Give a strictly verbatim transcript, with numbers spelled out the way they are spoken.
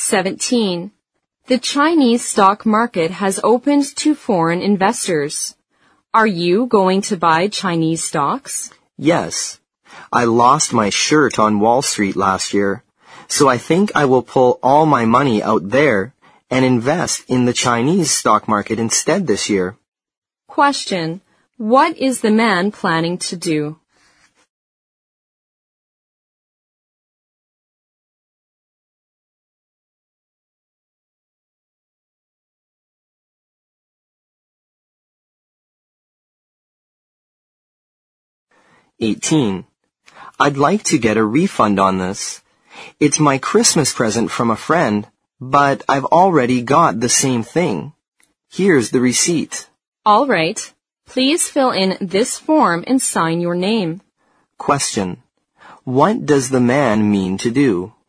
seventeen. The Chinese stock market has opened to foreign investors. Are you going to buy Chinese stocks? Yes. I lost my shirt on Wall Street last year, so I think I will pull all my money out there and invest in the Chinese stock market instead this year. Question. What is the man planning to do? eighteen. I'd like to get a refund on this. It's my Christmas present from a friend, but I've already got the same thing. Here's the receipt. All right. Please fill in this form and sign your name. Question. What does the man mean to do?